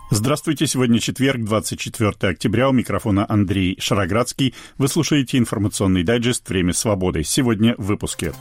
Здравствуйте, сегодня четверг, 24 октября, у микрофона Андрей Шароградский. Вы слушаете информационный дайджест «Время свободы». Сегодня в выпуске.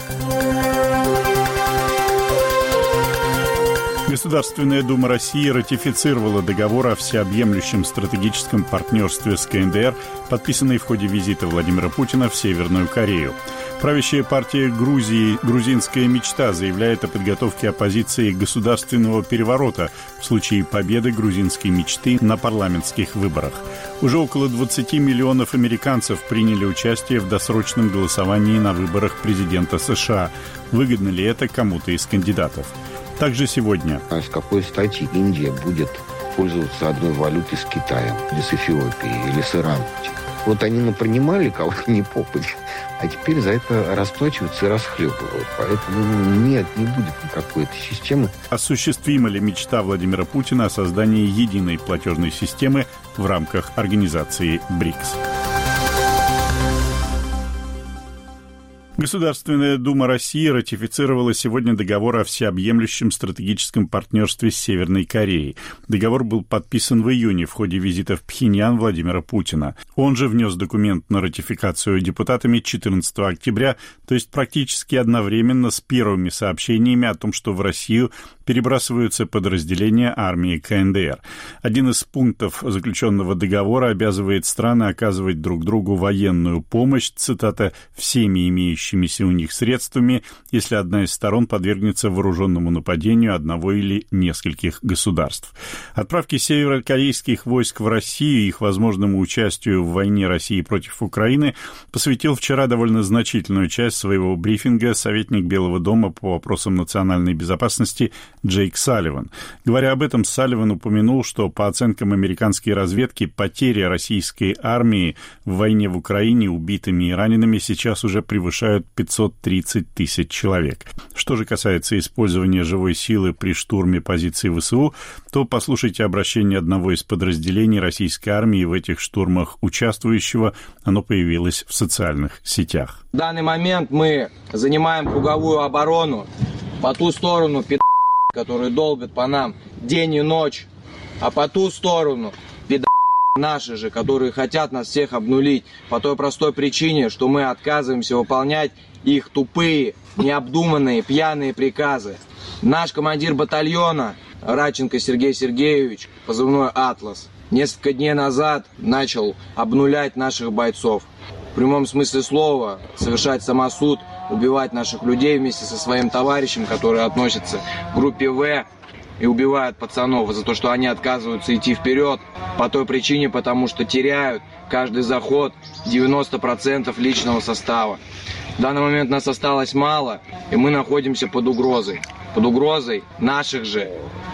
Государственная Дума России ратифицировала договор о всеобъемлющем стратегическом партнерстве с КНДР, подписанный в ходе визита Владимира Путина в Северную Корею. Правящая партия Грузии «Грузинская мечта» заявляет о подготовке оппозиции государственного переворота в случае победы грузинской мечты на парламентских выборах. Уже около 20 миллионов американцев приняли участие в досрочном голосовании на выборах президента США. Выгодно ли это кому-то из кандидатов? Также сегодня. А с какой стати Индия будет пользоваться одной валютой с Китаем, или с Эфиопией, или с Ираном? Вот они напринимали кого-то не попадя, а теперь за это расплачиваются и расхлебывают. Поэтому нет, не будет никакой этой системы. Осуществима ли мечта Владимира Путина о создании единой платежной системы в рамках организации БРИКС? Государственная Дума России ратифицировала сегодня договор о всеобъемлющем стратегическом партнерстве с Северной Кореей. Договор был подписан в июне в ходе визита в Пхеньян Владимира Путина. Он же внес документ на ратификацию депутатами 14 октября, то есть практически одновременно с первыми сообщениями о том, что в Россию перебрасываются подразделения армии КНДР. Один из пунктов заключенного договора обязывает страны оказывать друг другу военную помощь, цитата, «всеми имеющимися у них средствами, если одна из сторон подвергнется вооруженному нападению одного или нескольких государств». Отправки северокорейских войск в Россию и их возможному участию в войне России против Украины посвятил вчера довольно значительную часть своего брифинга советник Белого дома по вопросам национальной безопасности Джейк Салливан. Говоря об этом, Салливан упомянул, что по оценкам американской разведки потери российской армии в войне в Украине убитыми и ранеными сейчас уже превышают 530 тысяч человек. Что же касается использования живой силы при штурме позиций ВСУ, то послушайте обращение одного из подразделений российской армии в этих штурмах участвующего. Оно появилось в социальных сетях. В данный момент мы занимаем круговую оборону по ту сторону которые долбят по нам день и ночь, а по ту сторону наши же, которые хотят нас всех обнулить по той простой причине, что мы отказываемся выполнять их тупые, необдуманные, пьяные приказы. Наш командир батальона Радченко Сергей Сергеевич, позывной «Атлас», несколько дней назад начал обнулять наших бойцов. В прямом смысле слова совершать самосуд, убивать наших людей вместе со своим товарищем, который относится к группе В, и убивают пацанов за то, что они отказываются идти вперед по той причине, потому что теряют каждый заход 90% личного состава. В данный момент нас осталось мало, и мы находимся под угрозой. Под угрозой наших же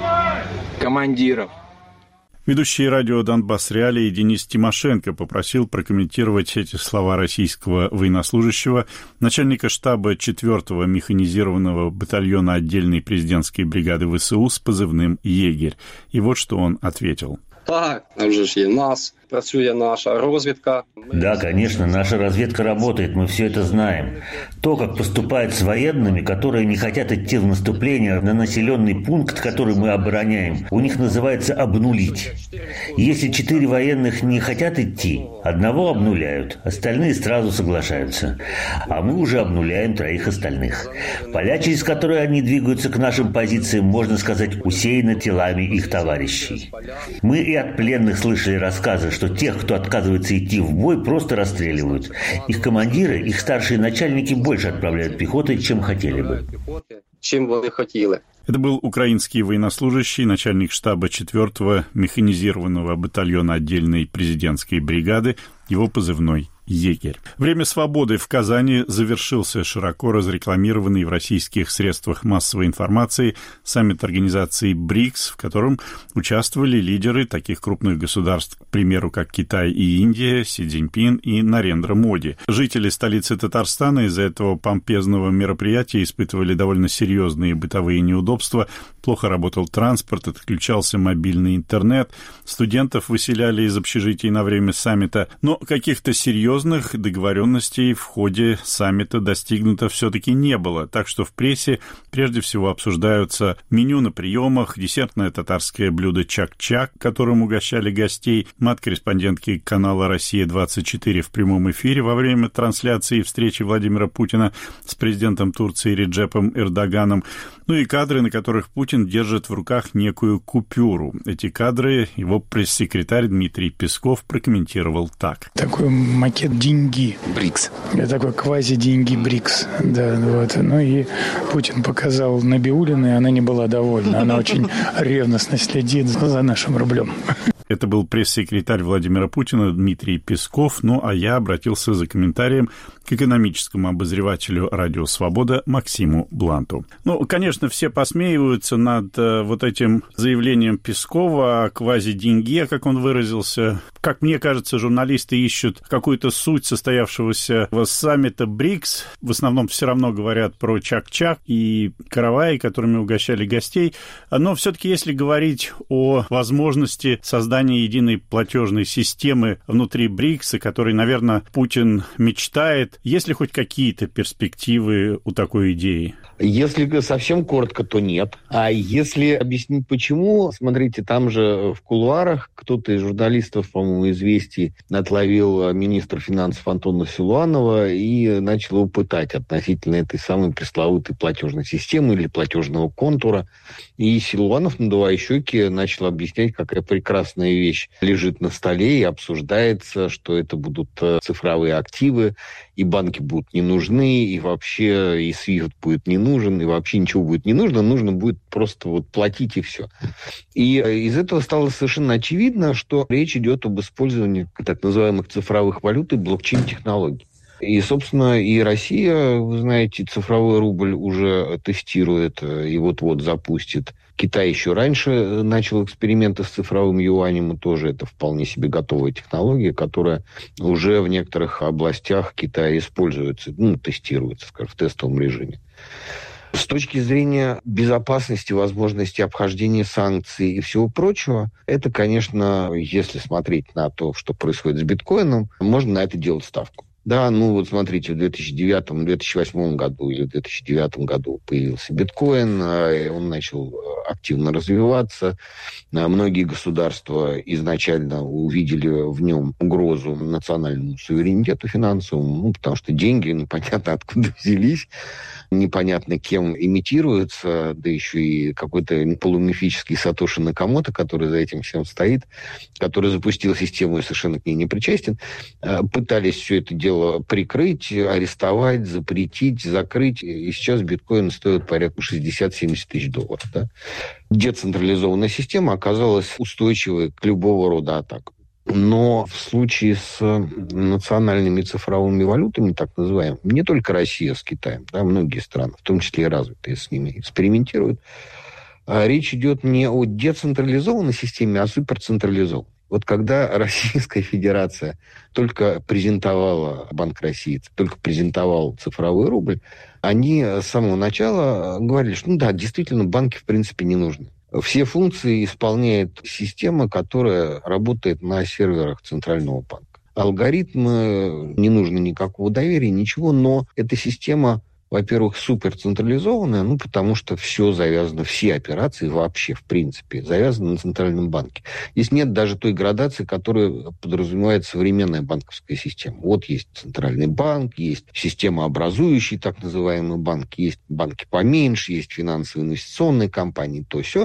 командиров. Ведущий радио «Донбасс Реалии» Денис Тимошенко попросил прокомментировать эти слова российского военнослужащего, начальника штаба 4-го механизированного батальона отдельной президентской бригады ВСУ с позывным «Егерь». И вот что он ответил. Так, вже ж є нас, працює наша розвідка. Да, конечно, наша разведка работает, мы все это знаем. То, как поступают с военными, которые не хотят идти в наступление на населенный пункт, который мы обороняем, у них называется «обнулить». Если 4 военных не хотят идти, одного обнуляют, остальные сразу соглашаются. А мы уже обнуляем 3 остальных. Поля, через которые они двигаются к нашим позициям, можно сказать, усеяны телами их товарищей. Мы и от пленных слышали рассказы, что тех, кто отказывается идти в бой, просто расстреливают. Их командиры, их старшие начальники больше отправляют пехоты, чем хотели бы. Это был украинский военнослужащий, начальник штаба 4-го механизированного батальона отдельной президентской бригады, его позывной «Егерь». Время свободы в Казани завершился широко разрекламированный в российских средствах массовой информации саммит организации БРИКС, в котором участвовали лидеры таких крупных государств, к примеру, как Китай и Индия, Си Цзиньпин и Нарендра Моди. Жители столицы Татарстана из-за этого помпезного мероприятия испытывали довольно серьезные бытовые неудобства. Плохо работал транспорт, отключался мобильный интернет, студентов выселяли из общежитий на время саммита, но каких-то серьезных серьезных договоренностей в ходе саммита достигнуто все-таки не было, так что в прессе прежде всего обсуждаются меню на приемах, десертное татарское блюдо чак-чак, которым угощали гостей, мат-корреспондентки канала «Россия-24» в прямом эфире во время трансляции встречи Владимира Путина с президентом Турции Реджепом Эрдоганом, ну и кадры, на которых Путин держит в руках некую купюру. Эти кадры его пресс-секретарь Дмитрий Песков прокомментировал так. Такой макет деньги. БРИКС. Такой квази-деньги БРИКС. Да, вот. Ну и Путин показал Набиуллину, и она не была довольна. Она очень ревностно следит за нашим рублем. Это был пресс-секретарь Владимира Путина Дмитрий Песков, ну а я обратился за комментарием к экономическому обозревателю «Радио Свобода» Максиму Бланту. Ну, конечно, все посмеиваются над вот этим заявлением Пескова о квази-деньге, как он выразился. Как мне кажется, журналисты ищут какую-то суть состоявшегося саммита БРИКС. В основном все равно говорят про чак-чак и караваи, которыми угощали гостей. Но все-таки, если говорить о возможности создания единой платежной системы внутри БРИКСа, которой, наверное, Путин мечтает, есть ли хоть какие-то перспективы у такой идеи? Если совсем коротко, то нет. А если объяснить почему, смотрите, там же в кулуарах кто-то из журналистов, по-моему, «Известий» отловил министра финансов Антона Силуанова и начал его пытать относительно этой самой пресловутой платежной системы или платежного контура. И Силуанов, надувая щеки, начал объяснять, какая прекрасная вещь лежит на столе и обсуждается, что это будут цифровые активы, и банки будут не нужны, и вообще и SWIFT будет не нужен, и вообще ничего будет не нужно, нужно будет просто вот платить и все. И из этого стало совершенно очевидно, что речь идет об использовании так называемых цифровых валют и блокчейн-технологий. И, собственно, и Россия, вы знаете, цифровой рубль уже тестирует и вот-вот запустит. Китай еще раньше начал эксперименты с цифровым юанем, и тоже это вполне себе готовая технология, которая уже в некоторых областях Китая используется, тестируется, скажем, в тестовом режиме. С точки зрения безопасности, возможности обхождения санкций и всего прочего, это, конечно, если смотреть на то, что происходит с биткоином, можно на это делать ставку. Да, вот смотрите, в 2009-2008 году или в 2009 году появился биткоин, он начал активно развиваться. Многие государства изначально увидели в нем угрозу национальному суверенитету финансовому, потому что деньги непонятно откуда взялись, непонятно кем имитируются, да еще и какой-то полумифический Сатоши Накамото, который за этим всем стоит, который запустил систему и совершенно к ней не причастен, пытались все это дело прикрыть, арестовать, запретить, закрыть. И сейчас биткоин стоит порядка 60-70 тысяч долларов. Да? Децентрализованная система оказалась устойчивой к любого рода атакам. Но в случае с национальными цифровыми валютами, так называемыми, не только Россия с Китаем, да, многие страны, в том числе и развитые, с ними экспериментируют, речь идет не о децентрализованной системе, а о суперцентрализованной. Вот когда Российская Федерация только презентовала, Банк России только презентовал цифровой рубль, они с самого начала говорили, что действительно, банки в принципе не нужны. Все функции исполняет система, которая работает на серверах Центрального банка. Алгоритмы, не нужно никакого доверия, ничего, но эта система, во-первых, суперцентрализованная, потому что все завязано, все операции вообще, в принципе, завязаны на Центральном банке. Здесь нет даже той градации, которая подразумевает современная банковская система. Вот есть Центральный банк, есть системообразующий, так называемый банк, есть банки поменьше, есть финансово-инвестиционные компании, то все.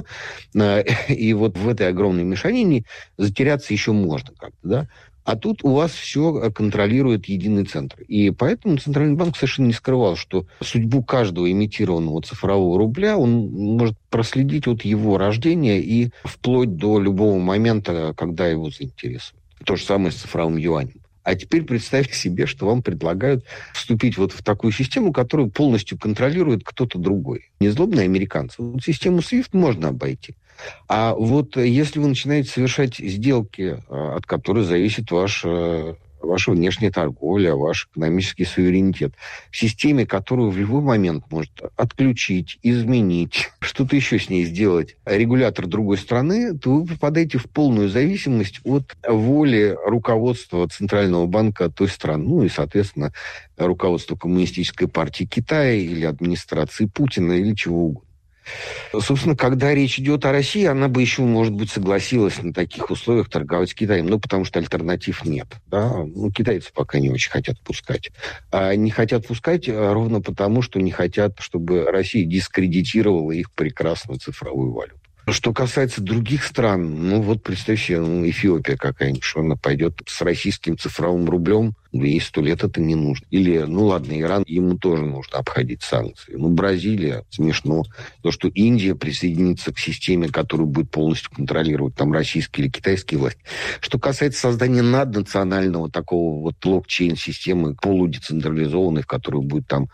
И вот в этой огромной мешанине затеряться еще можно как-то, да? А тут у вас все контролирует единый центр. И поэтому Центральный банк совершенно не скрывал, что судьбу каждого имитированного цифрового рубля он может проследить от его рождения и вплоть до любого момента, когда его заинтересует. То же самое с цифровым юанем. А теперь представьте себе, что вам предлагают вступить вот в такую систему, которую полностью контролирует кто-то другой. Незлобные американцы. Вот систему SWIFT можно обойти. А вот если вы начинаете совершать сделки, от которых зависит ваш ваша внешняя торговля, ваш экономический суверенитет. В системе, которую в любой момент может отключить, изменить, что-то еще с ней сделать регулятор другой страны, то вы попадаете в полную зависимость от воли руководства Центрального банка той страны, ну и, соответственно, руководства Коммунистической партии Китая или администрации Путина или чего угодно. Собственно, когда речь идет о России, она бы еще, может быть, согласилась на таких условиях торговать с Китаем, ну, потому что альтернатив нет. Да? Ну, китайцы пока не очень хотят пускать. А не хотят пускать ровно потому, что не хотят, чтобы Россия дискредитировала их прекрасную цифровую валюту. Что касается других стран, ну вот представьте себе, Эфиопия какая-нибудь, что она пойдет с российским цифровым рублем, ей 100 лет это не нужно. Или, ну ладно, Иран, ему тоже нужно обходить санкции. Ну, Бразилия, смешно. То, что Индия присоединится к системе, которую будет полностью контролировать там российские или китайские власти. Что касается создания наднационального такого вот блокчейн-системы, полудецентрализованной, в которой будет там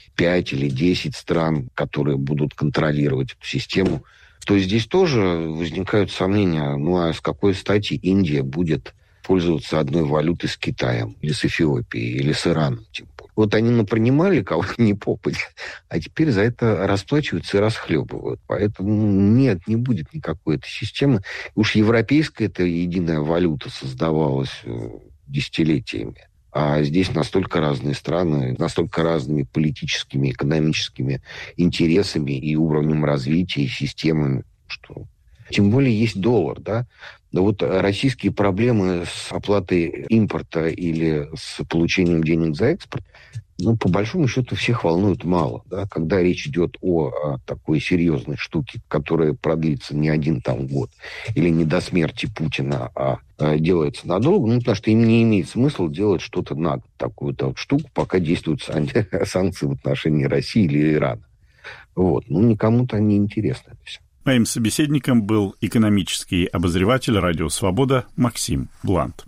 5 или 10 стран, которые будут контролировать эту систему, то здесь тоже возникают сомнения, ну а с какой стати Индия будет пользоваться одной валютой с Китаем, или с Эфиопией, или с Ираном, тем более. Вот они напринимали кого-то не попадя, а теперь за это расплачиваются и расхлебывают. Поэтому нет, не будет никакой этой системы. Уж европейская эта единая валюта создавалась десятилетиями. А здесь настолько разные страны, настолько разными политическими, экономическими интересами и уровнем развития, и системами, что... Тем более есть доллар, да? Но вот российские проблемы с оплатой импорта или с получением денег за экспорт, ну, по большому счету, всех волнует мало. Да? Когда речь идет о такой серьезной штуке, которая продлится не один там год, или не до смерти Путина, а делается надолго, ну, потому что им не имеет смысла делать что-то на такую-то вот штуку, пока действуют санкции в отношении России или Ирана. Вот. Ну, никому-то не интересно это все. Моим собеседником был экономический обозреватель «Радио Свобода» Максим Блант.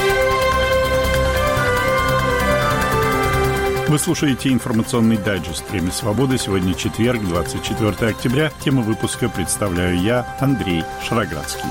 Вы слушаете информационный дайджест «Время свободы». Сегодня четверг, 24 октября. Тему выпуска представляю я, Андрей Шароградский.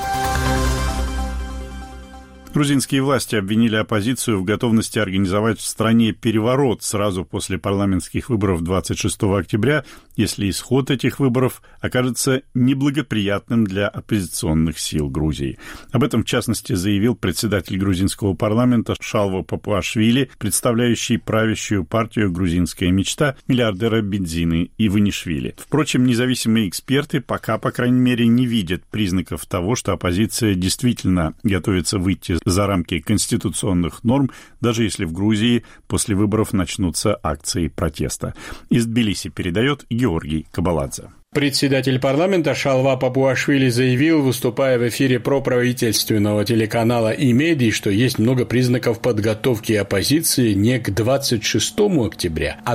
Грузинские власти обвинили оппозицию в готовности организовать в стране переворот сразу после парламентских выборов 26 октября, если исход этих выборов окажется неблагоприятным для оппозиционных сил Грузии. Об этом, в частности, заявил председатель грузинского парламента Шалва Папуашвили, представляющий правящую партию «Грузинская мечта» миллиардера Бидзины Иванишвили. Впрочем, независимые эксперты пока, по крайней мере, не видят признаков того, что оппозиция действительно готовится выйти за рамки конституционных норм, даже если в Грузии после выборов начнутся акции протеста. Из Тбилиси передает Георгий Кабаладзе. Председатель парламента Шалва Папуашвили заявил, выступая в эфире проправительственного телеканала «Имеди», что есть много признаков подготовки оппозиции не к 26 октября, а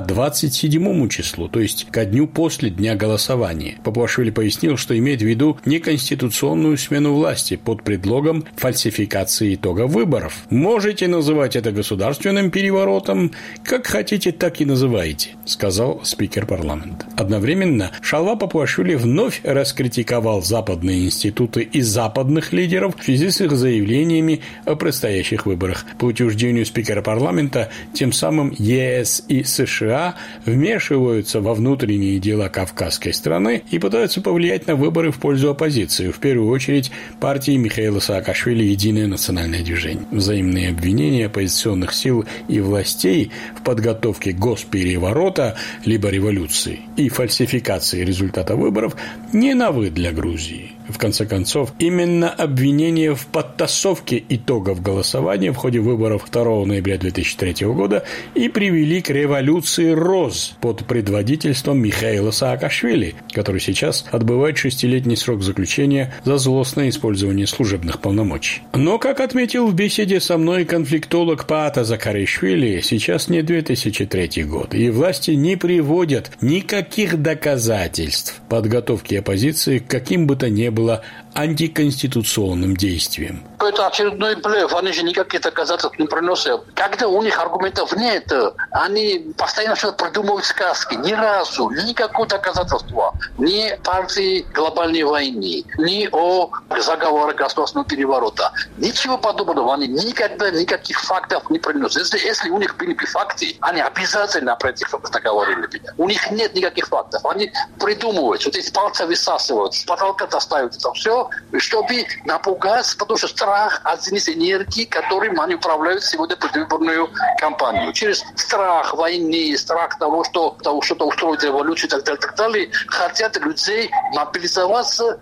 27 числу, то есть ко дню после дня голосования. Папуашвили пояснил, что имеет в виду неконституционную смену власти под предлогом фальсификации итогов выборов. Можете называть это государственным переворотом, как хотите, так и называйте, сказал спикер парламента. Одновременно Шалва Папуашвили вновь раскритиковал западные институты и западных лидеров в связи с их заявлениями о предстоящих выборах. По утверждению спикера парламента, тем самым ЕС и США вмешиваются во внутренние дела кавказской страны и пытаются повлиять на выборы в пользу оппозиции, в первую очередь партии Михаила Саакашвили «Единое национальное движение». Взаимные обвинения оппозиционных сил и властей в подготовке госпереворота либо революции и фальсификации результатов выборов не новы для Грузии. В конце концов, именно обвинения в подтасовке итогов голосования в ходе выборов 2 ноября 2003 года и привели к революции РОЗ под предводительством Михаила Саакашвили, который сейчас отбывает 6-летний срок заключения за злостное использование служебных полномочий. Но, как отметил в беседе со мной конфликтолог Паата Закаришвили, сейчас не 2003 год, и власти не приводят никаких доказательств подготовки оппозиции к каким бы то ни было антиконституционным действием. Это очередной блеф, они же никаких доказательств не приносят. Когда у них аргументов нет, они постоянно что-то придумывают сказки. Ни разу, никакого доказательства. Ни партии глобальной войны, ни о заговоре государственного переворота. Ничего подобного. Они никогда никаких фактов не приносят. Если у них были бы факты, они обязательно про этих фактов говорили бы. У них нет никаких фактов. Они придумывают, вот эти пальцы высасывают, с потолка достают это все, чтобы напугать, потому что страх один из энергий, которым они управляют сегодня предвыборную кампанию. Через страх войны, страх того, что что-то устроить революцию и так далее, хотят людей мобилизоваться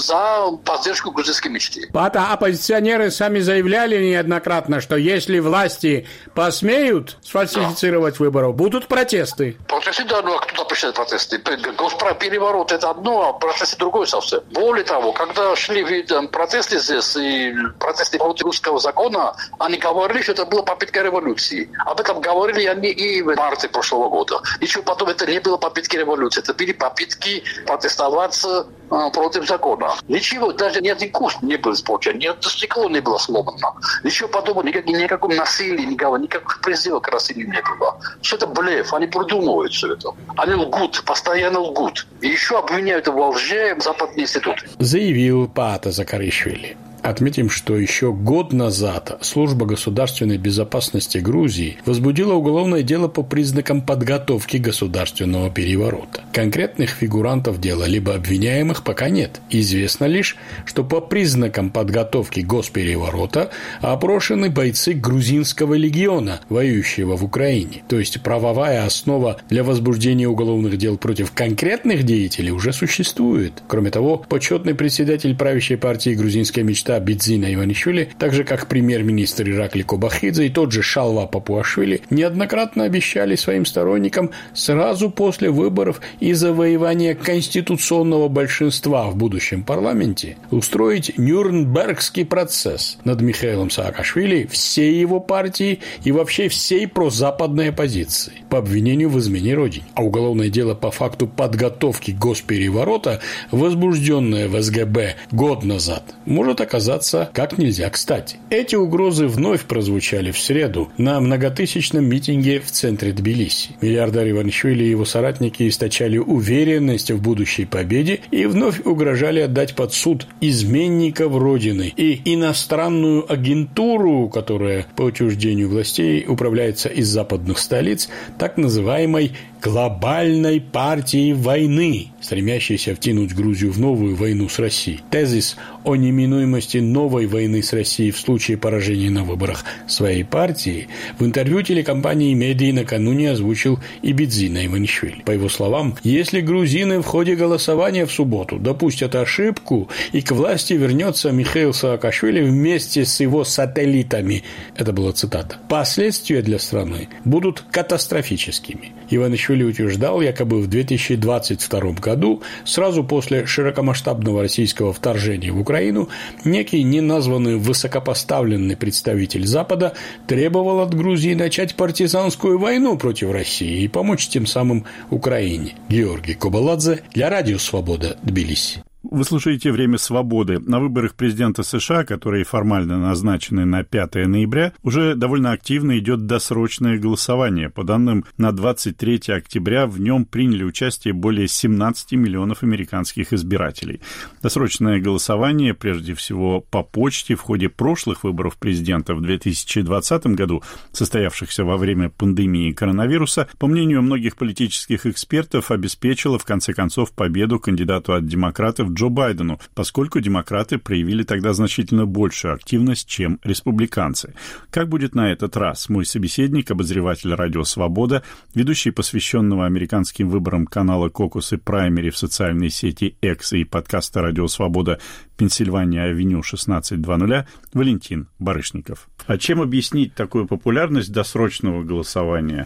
за поддержку грузинской мечты. Пата, оппозиционеры сами заявляли неоднократно, что если власти посмеют сфальсифицировать выборы, будут протесты. Протесты, да, ну а кто запрещает протесты? Госпропереворот – это одно, а протесты другое совсем. Более того, когда шли протесты здесь, и протесты против русского закона, они говорили, что это была попытка революции. Об этом говорили они и в марте прошлого года. Ничего потом, это не было попытки революции, это были попытки протестовать против закона. Ничего, даже ни один куст не был испорчен, ни одно стекло не было сломано. Ничего подобного, никакого насилия, никаких призывов к насилию не было. Все это блеф, они придумывают все это. Они лгут, постоянно лгут. И еще обвиняют во лжи западные институты. Заявил Паата Закаришвили. Отметим, что еще год назад Служба государственной безопасности Грузии возбудила уголовное дело по признакам подготовки государственного переворота. Конкретных фигурантов дела, либо обвиняемых, пока нет. Известно лишь, что по признакам подготовки госпереворота опрошены бойцы грузинского легиона, воюющего в Украине. То есть правовая основа для возбуждения уголовных дел против конкретных деятелей уже существует. Кроме того, почетный председатель правящей партии «Грузинская мечта» Бидзина Иванишвили, так же как премьер-министр Иракли Кобахидзе и тот же Шалва Папуашвили, неоднократно обещали своим сторонникам сразу после выборов и завоевания конституционного большинства в будущем парламенте устроить Нюрнбергский процесс над Михаилом Саакашвили, всей его партии и вообще всей прозападной оппозиции по обвинению в измене родине. А уголовное дело по факту подготовки госпереворота, возбужденное в СГБ год назад, может оказаться как нельзя кстати. Эти угрозы вновь прозвучали в среду на многотысячном митинге в центре Тбилиси. Миллиардер Иванишвили и его соратники источали уверенность в будущей победе и вновь угрожали отдать под суд изменников Родины и иностранную агентуру, которая по утверждению властей управляется из западных столиц, так называемой глобальной партией войны, стремящейся втянуть Грузию в новую войну с Россией. Тезис о неминуемости новой войны с Россией в случае поражения на выборах своей партии в интервью телекомпании «Медиа» накануне озвучил и Бидзина Иванишвили. По его словам, если грузины в ходе голосования в субботу допустят ошибку и к власти вернется Михаил Саакашвили вместе с его сателлитами, это была цитата, последствия для страны будут катастрофическими. Иванишвили утверждал, якобы в 2022 году, сразу после широкомасштабного российского вторжения в Украину, некий неназванный высокопоставленный представитель Запада требовал от Грузии начать партизанскую войну против России и помочь тем самым Украине. Георгий Кобаладзе для Радио Свобода, Тбилиси. Вы слушаете «Время свободы». На выборах президента США, которые формально назначены на 5 ноября, уже довольно активно идет досрочное голосование. По данным на 23 октября в нем приняли участие более 17 миллионов американских избирателей. Досрочное голосование, прежде всего по почте, в ходе прошлых выборов президента в 2020 году, состоявшихся во время пандемии коронавируса, по мнению многих политических экспертов, обеспечило в конце концов победу кандидату от демократов Джо Байдену, поскольку демократы проявили тогда значительно большую активность, чем республиканцы. Как будет на этот раз? Мой собеседник, обозреватель «Радио Свобода», ведущий посвященного американским выборам канала «Кокус» и «Праймери» в социальной сети X и подкаста «Радио Свобода» Пенсильвания-авеню 1600 Валентин Барышников. А чем объяснить такую популярность досрочного голосования?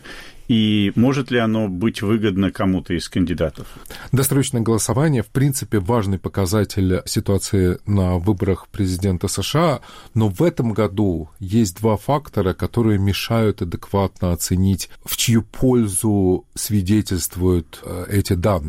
И может ли оно быть выгодно кому-то из кандидатов? Досрочное голосование, в принципе, важный показатель ситуации на выборах президента США, но в этом году есть два фактора, которые мешают адекватно оценить, в чью пользу свидетельствуют эти данные.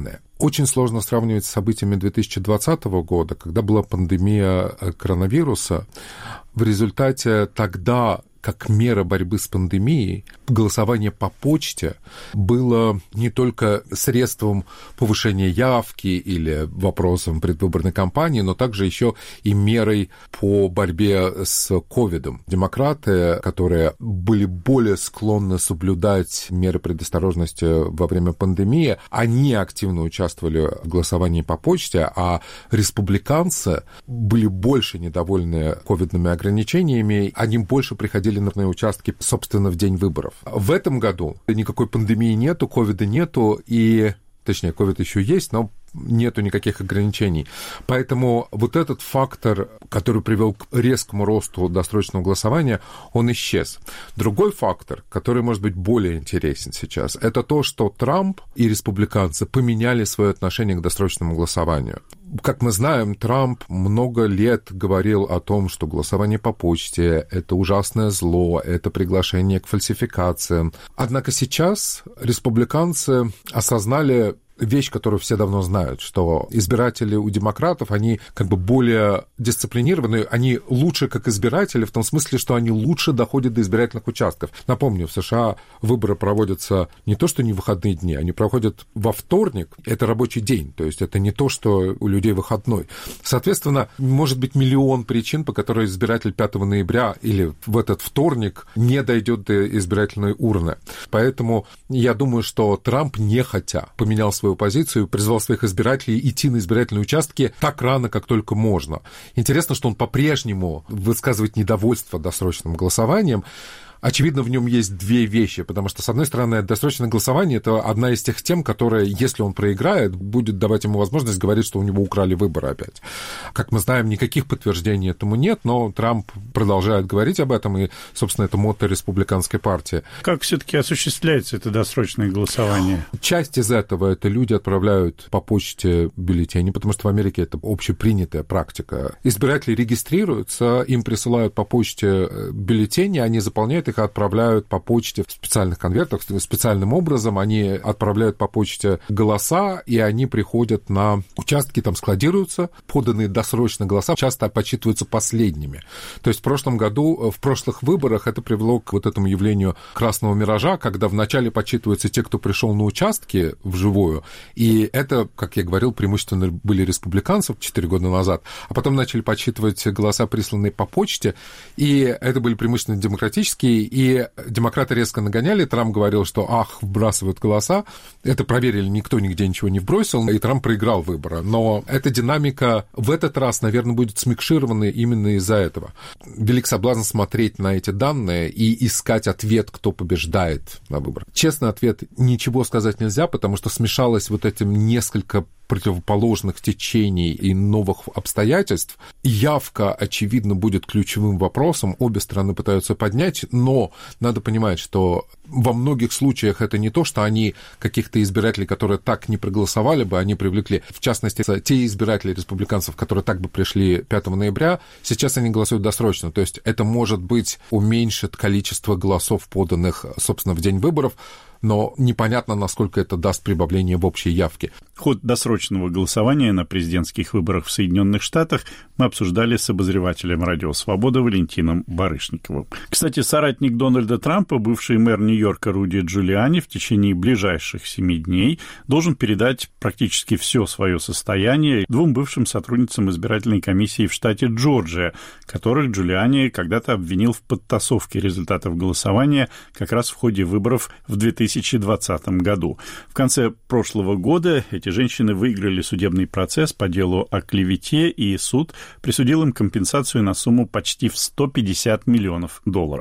очень сложно сравнивать с событиями 2020 года, когда была пандемия коронавируса. В результате тогда, как мера борьбы с пандемией, голосование по почте было не только средством повышения явки или вопросом предвыборной кампании, но также еще и мерой по борьбе с ковидом. Демократы, которые были более склонны соблюдать меры предосторожности во время пандемии, они активно участвовали в голосовании по почте, а республиканцы были больше недовольны ковидными ограничениями, они больше приходили на участки, собственно, в день выборов. В этом году никакой пандемии нету, ковида нету, точнее, ковид еще есть, но нету никаких ограничений. Поэтому вот этот фактор, который привел к резкому росту досрочного голосования, он исчез. Другой фактор, который может быть более интересен сейчас, это то, что Трамп и республиканцы поменяли свое отношение к досрочному голосованию. Как мы знаем, Трамп много лет говорил о том, что голосование по почте – это ужасное зло, это приглашение к фальсификациям. Однако сейчас республиканцы осознали вещь, которую все давно знают, что избиратели у демократов, они как бы более дисциплинированы, они лучше как избиратели в том смысле, что они лучше доходят до избирательных участков. Напомню, в США выборы проводятся не то, что не в выходные дни, они проходят во вторник, это рабочий день, то есть это не то, что у людей выходной. Соответственно, может быть миллион причин, по которым избиратель 5 ноября или в этот вторник не дойдет до избирательной урны. Поэтому я думаю, что Трамп нехотя поменял свою позицию, призвал своих избирателей идти на избирательные участки так рано, как только можно. Интересно, что он по-прежнему высказывает недовольство досрочным голосованием. Очевидно, в нем есть две вещи, потому что, с одной стороны, досрочное голосование – это одна из тех тем, которая, если он проиграет, будет давать ему возможность говорить, что у него украли выборы опять. Как мы знаем, никаких подтверждений этому нет, но Трамп продолжает говорить об этом, и, собственно, это мотто республиканской партии. Как все-таки осуществляется это досрочное голосование? Часть из этого – это люди отправляют по почте бюллетени, потому что в Америке это общепринятая практика. Избиратели регистрируются, им присылают по почте бюллетени, они заполняют их, отправляют по почте в специальных конвертах, специальным образом они отправляют по почте голоса, и они приходят на участки, там складируются, поданные досрочно голоса часто подсчитываются последними. То есть в прошлом году, в прошлых выборах это привело к вот этому явлению красного миража, когда вначале подсчитываются те, кто пришел на участки вживую, и это, как я говорил, преимущественно были республиканцев 4 года назад, а потом начали подсчитывать голоса, присланные по почте, и это были преимущественно демократические, и демократы резко нагоняли. Трамп говорил, что вбрасывают голоса. Это проверили, никто нигде ничего не вбросил, и Трамп проиграл выборы. Но эта динамика в этот раз, наверное, будет смикширована именно из-за этого. Велик соблазн смотреть на эти данные и искать ответ, кто побеждает на выборах. Честный ответ – ничего сказать нельзя, потому что смешалось вот этим несколько противоположных течений и новых обстоятельств. Явка, очевидно, будет ключевым вопросом. Обе стороны пытаются поднять, но надо понимать, что во многих случаях это не то, что они каких-то избирателей, которые так не проголосовали бы, они привлекли, в частности, те избиратели республиканцев, которые так бы пришли 5 ноября, сейчас они голосуют досрочно. То есть это, может быть, уменьшит количество голосов, поданных, собственно, в день выборов, но непонятно, насколько это даст прибавление в общей явке. Ход досрочного голосования на президентских выборах в Соединенных Штатах мы обсуждали с обозревателем «Радио Свобода» Валентином Барышниковым. Кстати, соратник Дональда Трампа, бывший мэр Нью-Йорка Руди Джулиани, в течение ближайших 7 дней должен передать практически все свое состояние 2 бывшим сотрудницам избирательной комиссии в штате Джорджия, которых Джулиани когда-то обвинил в подтасовке результатов голосования как раз в ходе выборов в 2020 году. В конце прошлого года эти женщины выиграли судебный процесс по делу о клевете, и суд присудил им компенсацию на сумму почти в $150 миллионов.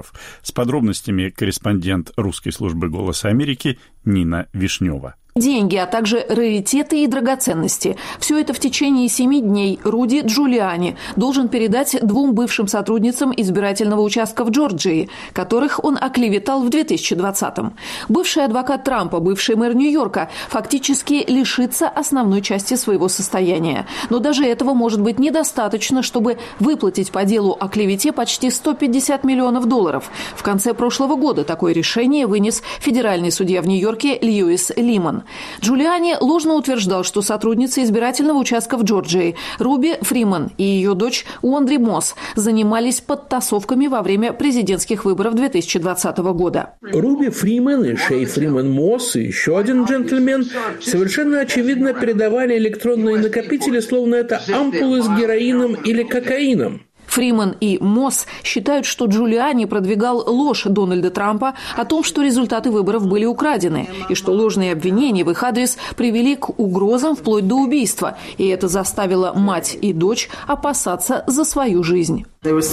С подробностями корреспондент русской службы «Голоса Америки» Нина Вишнева. Деньги, а также раритеты и драгоценности. Все это в течение 7 дней Руди Джулиани должен передать 2 бывшим сотрудницам избирательного участка в Джорджии, которых он оклеветал в 2020-м. Бывший адвокат Трампа, бывший мэр Нью-Йорка, фактически лишится основной части своего состояния. Но даже этого может быть недостаточно, чтобы выплатить по делу о клевете почти $150 миллионов. В конце прошлого года такое решение вынес федеральный судья в Нью-Йорке Льюис Лиман. Фриман. Джулиани ложно утверждал, что сотрудницы избирательного участка в Джорджии Руби Фриман и ее дочь Уондри Мосс занимались подтасовками во время президентских выборов 2020 года. Руби Фриман и Шей Фриман Мосс и еще один джентльмен совершенно очевидно передавали электронные накопители, словно это ампулы с героином или кокаином. Фриман и Мосс считают, что Джулиани продвигал ложь Дональда Трампа о том, что результаты выборов были украдены, и что ложные обвинения в их адрес привели к угрозам вплоть до убийства, и это заставило мать и дочь опасаться за свою жизнь.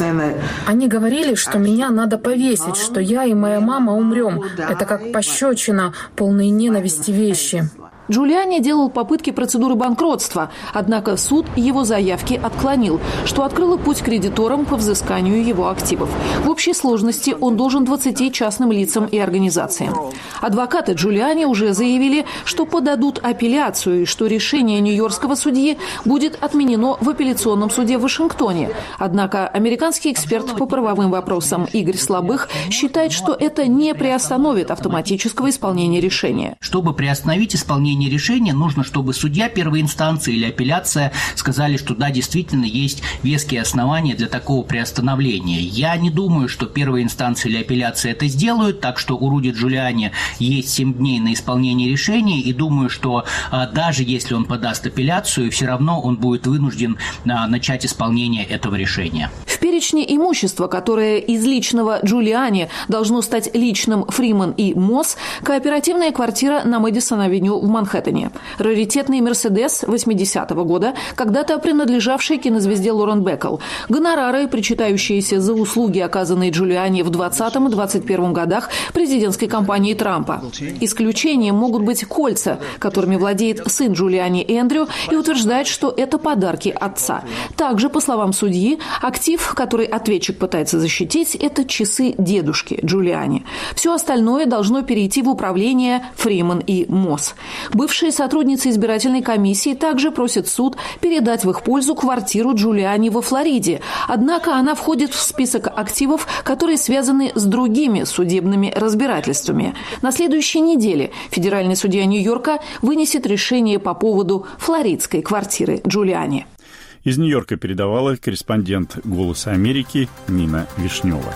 Они говорили, что меня надо повесить, что я и моя мама умрем. Это как пощечина, полные ненависти вещи. Джулиани делал попытки процедуры банкротства, однако суд его заявки отклонил, что открыло путь кредиторам по взысканию его активов. В общей сложности он должен 20 частным лицам и организациям. Адвокаты Джулиани уже заявили, что подадут апелляцию и что решение нью-йоркского судьи будет отменено в апелляционном суде в Вашингтоне. Однако американский эксперт по правовым вопросам Игорь Слабых считает, что это не приостановит автоматического исполнения решения. Чтобы приостановить исполнение решения, нужно, чтобы судья первой инстанции или апелляция сказали, что да, действительно есть веские основания для такого приостановления. Я не думаю, что первая инстанция или апелляция это сделают, так что у Руди Джулиани есть 7 дней на исполнение решения, и думаю, что даже если он подаст апелляцию, все равно он будет вынужден начать исполнение этого решения. В перечне имущества, которое из личного Джулиани должно стать личным Фриман и Мосс, кооперативная квартира на Мэдисон-авеню в Манхэттене, раритетный «Мерседес» 80-го года, когда-то принадлежавший кинозвезде Лорен Беккл, гонорары, причитающиеся за услуги, оказанные Джулиани в 20 и 21 годах президентской кампании Трампа. Исключением могут быть кольца, которыми владеет сын Джулиани Эндрю, и утверждает, что это подарки отца. Также, по словам судьи, актив, который ответчик пытается защитить, это часы дедушки Джулиани. Все остальное должно перейти в управление Фриман и Мосс. Бывшие сотрудницы избирательной комиссии также просят суд передать в их пользу квартиру Джулиани во Флориде. Однако она входит в список активов, которые связаны с другими судебными разбирательствами. На следующей неделе федеральный судья Нью-Йорка вынесет решение по поводу флоридской квартиры Джулиани. Из Нью-Йорка передавала корреспондент «Голоса Америки» Нина Вишнева.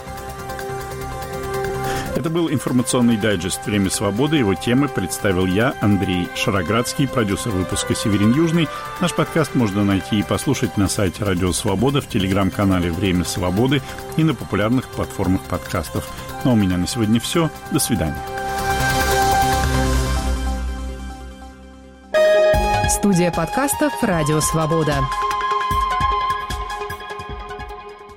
Это был информационный дайджест «Время свободы». Его темы представил я, Андрей Шароградский, продюсер выпуска «Северин Южный». Наш подкаст можно найти и послушать на сайте «Радио Свобода», в телеграм-канале «Время свободы» и на популярных платформах подкастов. Ну а у меня на сегодня все. До свидания. Студия подкастов «Радио Свобода».